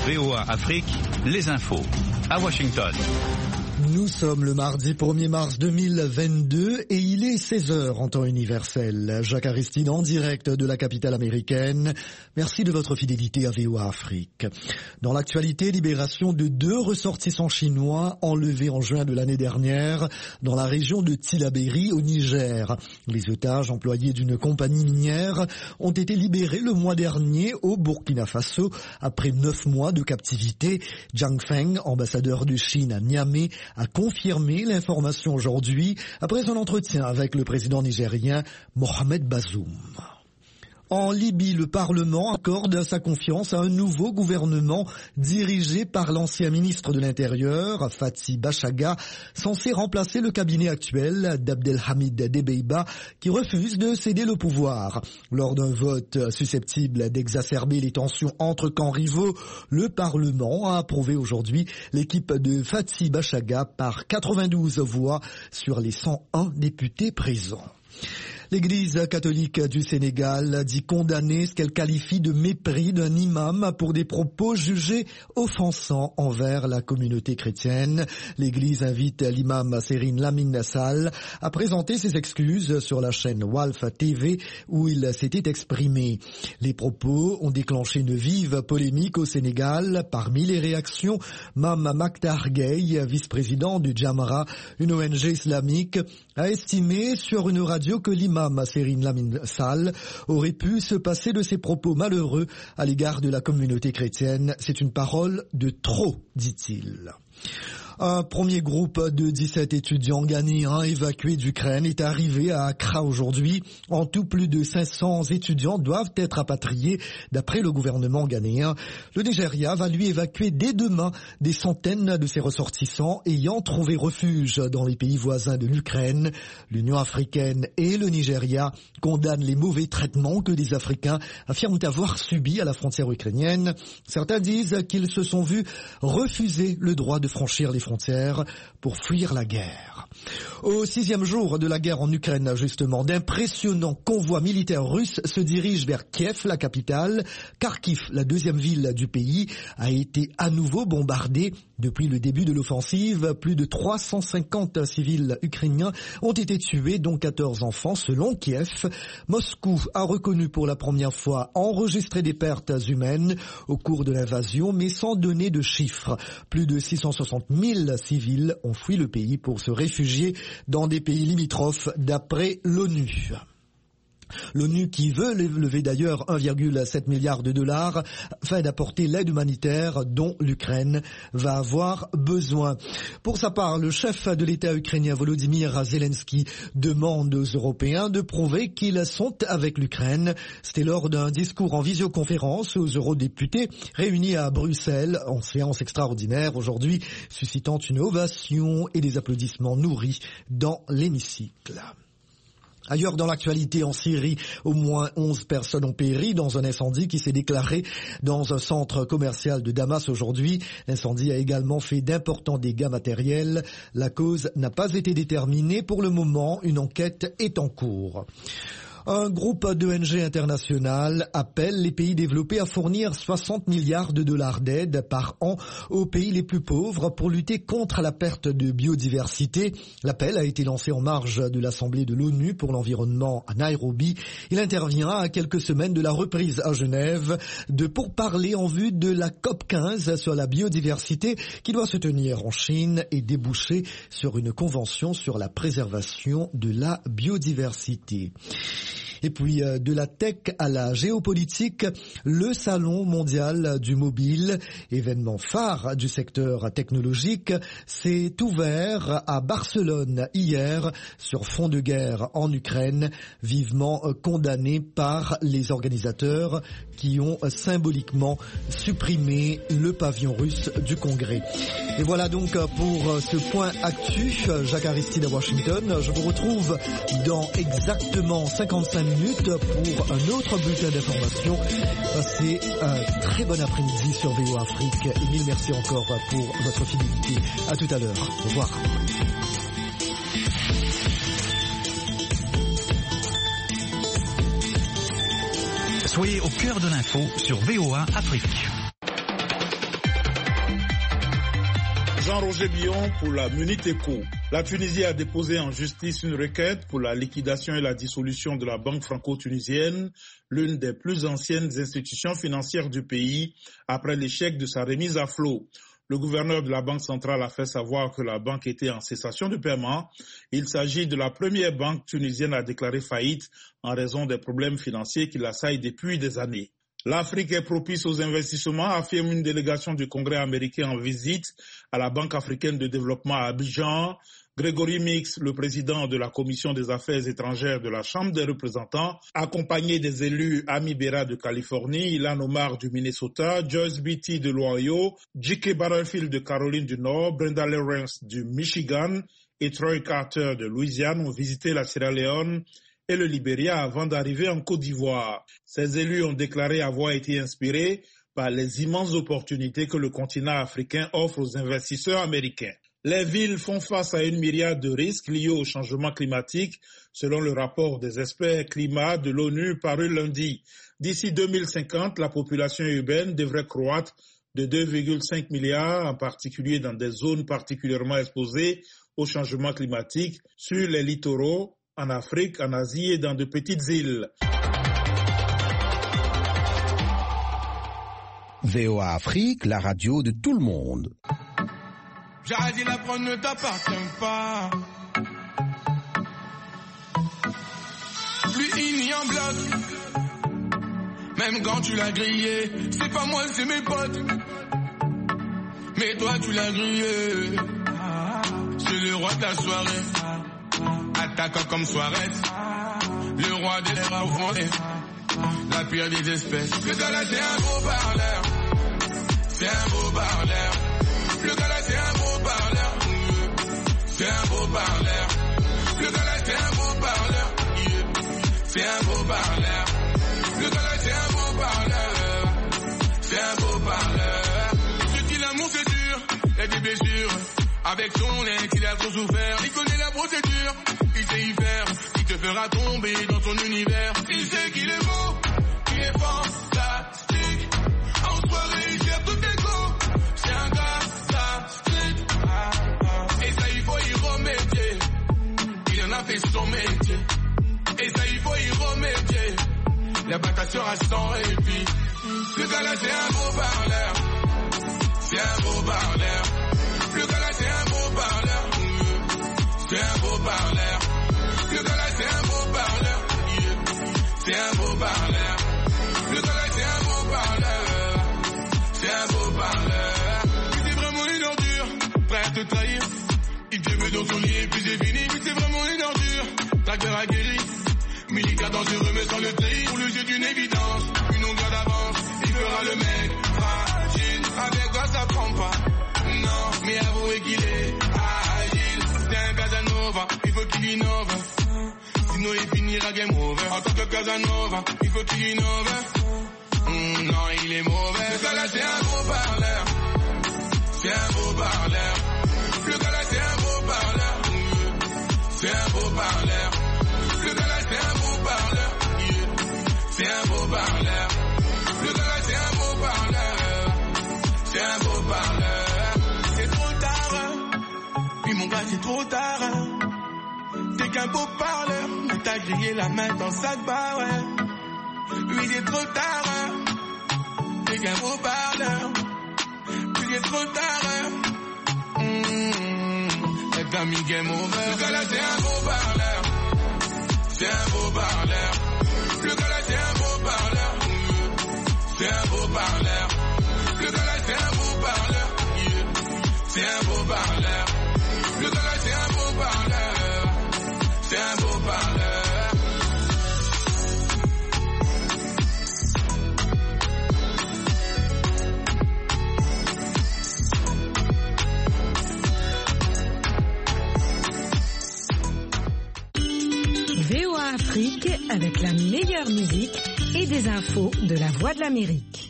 VOA Afrique, les infos. À Washington. Nous sommes le mardi 1er mars 2022 et il est 16h en temps universel. Jacques Aristide en direct de la capitale américaine. Merci de votre fidélité à VOA Afrique. Dans l'actualité, libération de 2 ressortissants chinois enlevés en juin de l'année dernière dans la région de Tillabéri au Niger. Les otages employés d'une compagnie minière ont été libérés le mois dernier au Burkina Faso après 9 mois de captivité. Jiang Feng, ambassadeur de Chine à Niamey, a confirmé l'information aujourd'hui après un entretien avec le président nigérien Mohamed Bazoum. En Libye, le Parlement accorde sa confiance à un nouveau gouvernement dirigé par l'ancien ministre de l'Intérieur, Fathi Bachaga, censé remplacer le cabinet actuel d'Abdelhamid Debeiba, qui refuse de céder le pouvoir. Lors d'un vote susceptible d'exacerber les tensions entre camps rivaux, le Parlement a approuvé aujourd'hui l'équipe de Fathi Bachaga par 92 voix sur les 101 députés présents. L'Église catholique du Sénégal dit condamner ce qu'elle qualifie de mépris d'un imam pour des propos jugés offensants envers la communauté chrétienne. L'Église invite l'imam Serine Lamine Sall à présenter ses excuses sur la chaîne Walf TV où il s'était exprimé. Les propos ont déclenché une vive polémique au Sénégal. Parmi les réactions, Mame Mactar Gueye, vice-président du Jamra, une ONG islamique, a estimé sur une radio que l'imam Serine Lamine Sall aurait pu se passer de ses propos malheureux à l'égard de la communauté chrétienne. C'est une parole de trop, dit-il. Un premier groupe de 17 étudiants ghanéens évacués d'Ukraine est arrivé à Accra aujourd'hui. En tout, plus de 500 étudiants doivent être rapatriés d'après le gouvernement ghanéen. Le Nigeria va lui évacuer dès demain des centaines de ses ressortissants ayant trouvé refuge dans les pays voisins de l'Ukraine. L'Union africaine et le Nigeria condamnent les mauvais traitements que des Africains affirment avoir subis à la frontière ukrainienne. Certains disent qu'ils se sont vus refuser le droit de franchir les frontières pour fuir la guerre. Au 6e jour de la guerre en Ukraine, justement, d'impressionnants convois militaires russes se dirigent vers Kiev, la capitale. Kharkiv, la 2e ville du pays, a été à nouveau bombardée. Depuis le début de l'offensive, plus de 350 civils ukrainiens ont été tués, dont 14 enfants, selon Kiev. Moscou a reconnu pour la première fois enregistrer des pertes humaines au cours de l'invasion, mais sans donner de chiffres. Plus de 660 000 civils ont fui le pays pour se réfugier dans des pays limitrophes, d'après l'ONU. L'ONU qui veut lever d'ailleurs 1,7 milliard de dollars afin d'apporter l'aide humanitaire dont l'Ukraine va avoir besoin. Pour sa part, le chef de l'État ukrainien Volodymyr Zelensky demande aux Européens de prouver qu'ils sont avec l'Ukraine. C'était lors d'un discours en visioconférence aux eurodéputés réunis à Bruxelles en séance extraordinaire aujourd'hui, suscitant une ovation et des applaudissements nourris dans l'hémicycle. Ailleurs dans l'actualité, en Syrie, au moins 11 personnes ont péri dans un incendie qui s'est déclaré dans un centre commercial de Damas aujourd'hui. L'incendie a également fait d'importants dégâts matériels. La cause n'a pas été déterminée. Pour le moment, une enquête est en cours. Un groupe d'ONG international appelle les pays développés à fournir 60 milliards de dollars d'aide par an aux pays les plus pauvres pour lutter contre la perte de biodiversité. L'appel a été lancé en marge de l'Assemblée de l'ONU pour l'environnement à Nairobi. Il intervient à quelques semaines de la reprise à Genève de pourparlers en vue de la COP15 sur la biodiversité qui doit se tenir en Chine et déboucher sur une convention sur la préservation de la biodiversité. Et puis de la tech à la géopolitique, le Salon mondial du mobile, événement phare du secteur technologique, s'est ouvert à Barcelone hier sur fond de guerre en Ukraine, vivement condamné par les organisateurs qui ont symboliquement supprimé le pavillon russe du Congrès. Et voilà donc pour ce point actu. Jacques Aristide à Washington. Je vous retrouve dans exactement 55 minutes pour un autre bulletin d'information. Passez un très bon après-midi sur VOA Afrique et mille merci encore pour votre fidélité. À tout à l'heure. Au revoir. Soyez au cœur de l'info sur VOA Afrique. Jean-Roger Billon pour la Minute Éco. La Tunisie a déposé en justice une requête pour la liquidation et la dissolution de la Banque franco-tunisienne, l'une des plus anciennes institutions financières du pays, après l'échec de sa remise à flot. Le gouverneur de la Banque centrale a fait savoir que la banque était en cessation de paiement. Il s'agit de la première banque tunisienne à déclarer faillite en raison des problèmes financiers qui l'assaillent depuis des années. L'Afrique est propice aux investissements, affirme une délégation du Congrès américain en visite à la Banque africaine de développement à Abidjan. Grégory Mix, le président de la Commission des affaires étrangères de la Chambre des représentants, accompagné des élus Ami Bera de Californie, Ilhan Omar du Minnesota, Joyce Beatty de l'Ohio, J.K. Butterfield de Caroline du Nord, Brenda Lawrence du Michigan et Troy Carter de Louisiane ont visité la Sierra Leone et le Libéria avant d'arriver en Côte d'Ivoire. Ces élus ont déclaré avoir été inspirés par les immenses opportunités que le continent africain offre aux investisseurs américains. Les villes font face à une myriade de risques liés au changement climatique, selon le rapport des experts climat de l'ONU paru lundi. D'ici 2050, la population urbaine devrait croître de 2,5 milliards, en particulier dans des zones particulièrement exposées au changement climatique, sur les littoraux, en Afrique, en Asie et dans de petites îles. VOA Afrique, la radio de tout le monde. J'ai dit la prendre ne t'appartient pas. Lui il n'y en bloc. Même quand tu l'as grillé, c'est pas moi, c'est mes potes. Mais toi tu l'as grillé. C'est le roi de la soirée. Attaquant comme Suarez, le roi des rats, la pire des espèces. Le gars là c'est un gros parleur, c'est un beau parleur. Le gars là c'est un beau parleur, c'est un beau parleur. Le gars là c'est un beau parleur, c'est un beau parleur. Le gars là c'est un beau parleur, c'est un beau parleur. Ce qui l'amour c'est dur, il y a des blessures. Avec son ex, il a trop souffert. Il connaît la procédure, il sait y faire. Il te fera tomber dans son univers. Il sait qu'il est beau, qu'il est fantastique. En soirée, il gère toutes les go. C'est un gars, ça, street. Et ça, il faut y remédier. Il en a fait son métier. Et ça, il faut y remédier. La bataille sera sans répit. Le gars là, c'est un beau parleur. C'est un beau parleur. Le gars là c'est un beau parleur, c'est un beau parleur. Le gars là c'est un beau parleur, c'est un beau parleur. Le gars là c'est un beau parleur, c'est un beau parleur. Mais c'est vraiment une ordure, prêt à te trahir. Il te met dans son lit et puis c'est fini. Mais c'est vraiment une ordure, ta gueule a guéri. Militaire dangereux mais sans le trahir. Pour le jeu d'une évidence, une longueur d'avance. Il fera le mec fragile, avec toi ça prend pas. Non, mais avouez qu'il est agile. C'est un Casanova, il faut qu'il innove. Sinon il finira game over. En tant que Casanova, il faut qu'il innove. Non, il est mauvais. Le gars là c'est un beau parleur. C'est un beau parleur. Le gars là c'est un beau parleur. C'est un beau parleur. Le gars là c'est un beau parleur. C'est un beau parleur. Le gars là c'est un beau parleur. C'est un beau parleur. Mon gars c'est trop tard, t'es qu'un beau parleur, mais t'as grillé la main dans sa barre, ouais. Lui c'est trop tard, t'es qu'un beau parleur, lui c'est trop tard, t'as mis game over. Le gars là c'est un beau parleur, c'est un beau parleur. Le gars là c'est un beau parleur, c'est un beau parleur. Le gars là c'est un beau parleur, c'est un beau parleur. Le gars là c'est un beau parleur, c'est un beau parleur. VOA Afrique avec la meilleure musique et des infos de la Voix de l'Amérique.